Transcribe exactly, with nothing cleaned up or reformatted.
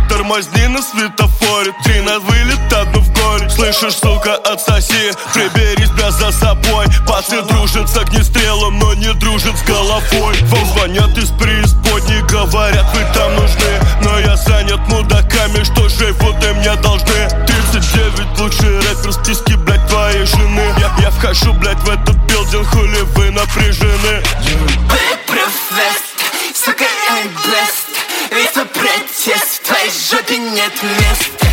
Притормозни на светофоре. Три на вылет, одну в горе. Слышишь, сука, отсоси. Приберись, бля, за собой. Пасы дружат с огнестрелом, но не дружат с головой. Вам звонят из преисподней, говорят, вы там нужны. Но я занят мудаками, что живут и мне должны. Тридцать девять лучший рэпер в списке, блядь, твоей жены. Я, я вхожу, блядь, в этот билдинг, хули вы напряжены. Bulletproof vest, сука, I'm blessed. Весь твой протест, в твоей жопе нет места.